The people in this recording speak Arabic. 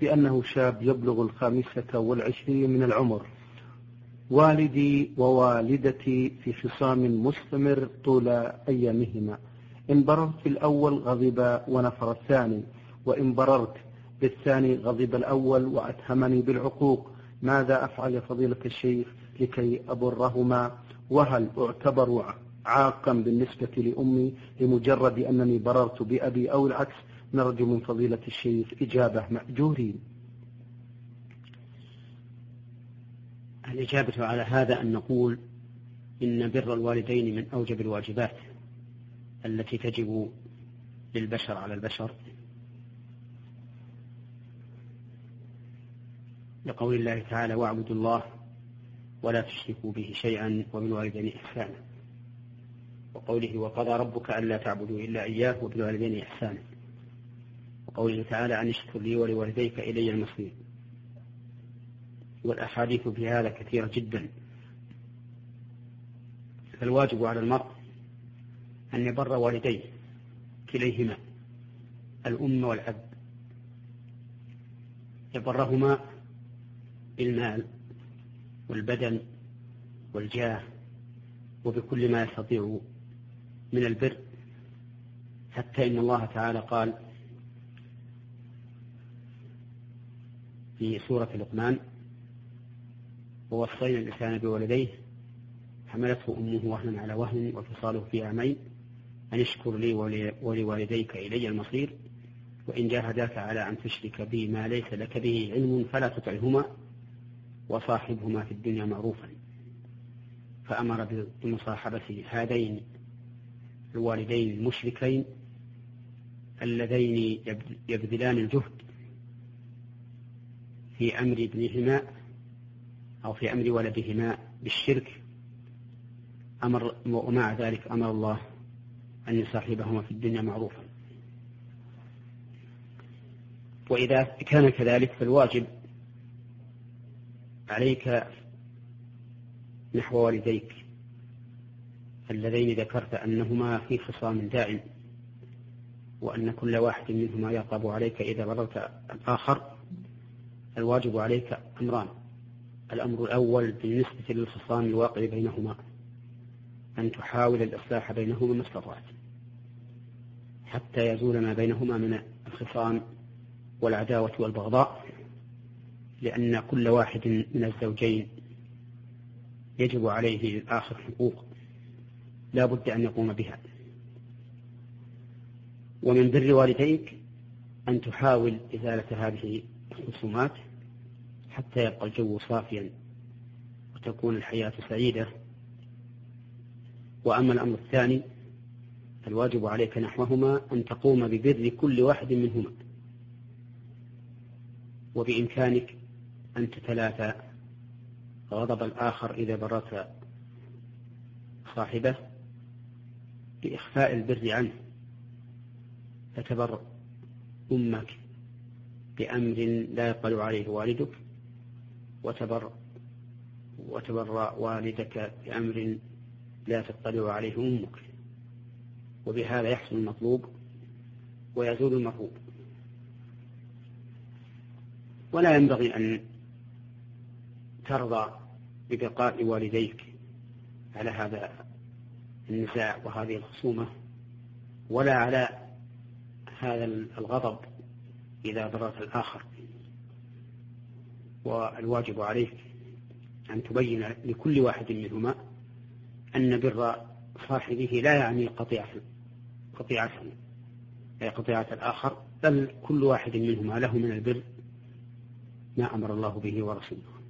بأنه شاب يبلغ 25 من العمر، والدي ووالدتي في خصام مستمر طول أيامهما، إن بررت بالأول غضب ونفر الثاني، وإن بررت بالثاني غضب الأول وأتهمني بالعقوق. ماذا أفعل يا فضيلة الشيخ لكي أبرهما؟ وهل أعتبر عاقا بالنسبة لأمي لمجرد أنني بررت بأبي أو العكس؟ نرجو من فضيلة الشيخ إجابة مأجورين. الإجابة على هذا أن نقول إن بر الوالدين من أوجب الواجبات التي تجب للبشر على البشر، لقول الله تعالى: واعبدوا الله ولا تشركوا به شيئا وبالوالدين إحسانا، وقوله: وقضى ربك ألا تعبدوا إلا إياه وبالوالدين إحسانا، وقوله تعالى: أن اشكر لي ولوالديك إلي المصير. والأحاديث في هذا كثيرة جدا، فالواجب على المرء أن يبر والديه كليهما الأم والأب، يبرهما بالمال والبدن والجاه وبكل ما يستطيع من البر، حتى إن الله تعالى قال في سورة لقمان: ووصينا الإنسان بولديه حملته أمه وهنا على وهن وفصاله في عامين أن اشكر لي ولوالديك إلي المصير، وإن جاهداك على أن تشرك بي ما ليس لك به علم فلا تطعهما وصاحبهما في الدنيا معروفا. فأمر بمصاحبة هذين الوالدين المشركين اللذين يبذلان الجهد في أمر ابنهما أو في أمر ولدهما بالشرك، ومع ذلك أمر الله أن يصاحبهما في الدنيا معروفا. وإذا كان كذلك فالواجب عليك نحو والديك اللذين ذكرت أنهما في خصام دائم، وأن كل واحد منهما يغضب عليك إذا بررت الآخر. الواجب عليك أمران: الأمر الأول بالنسبة للخصام الواقع بينهما أن تحاول الإصلاح بينهما ما استطعت حتى يزول ما بينهما من الخصام والعداوة والبغضاء، لأن كل واحد من الزوجين يجب عليه للآخر حقوق لا بد أن يقوم بها. ومن بر والديك أن تحاول إزالة هذه الخصومات حتى يبقى الجو صافيا وتكون الحياة سعيدة. وأما الأمر الثاني الواجب عليك نحوهما أن تقوم ببر كل واحد منهما، وبإمكانك أن تتلافى غضب الآخر إذا بررت صاحبه بإخفاء البر عنه، فتبر أمك بأمر لا يطلع عليه والدك، وتبر والدك بأمر لا تطلع عليه أمك، وبهذا يحصل المطلوب ويزول المرغوب. ولا ينبغي أن ترضى ببقاء والديك على هذا النزاع وهذه الخصومة، ولا على هذا الغضب إذا بررت الآخر. والواجب عليك أن تبين لكل واحد منهما أن بر صاحبه لا يعني قطيعة الآخر، بل كل واحد منهما له من البر ما أمر الله به ورسوله.